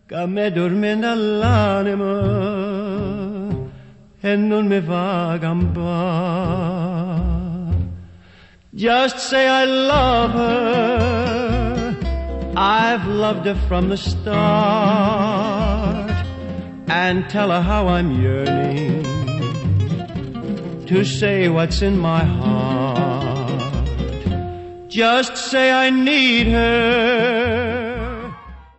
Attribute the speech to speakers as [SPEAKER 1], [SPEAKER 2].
[SPEAKER 1] che me dorme nell'anima e non mi fa campare. Just say I love her, I've loved her from the start, and tell her how I'm yearning to say what's in my heart. Just say I need her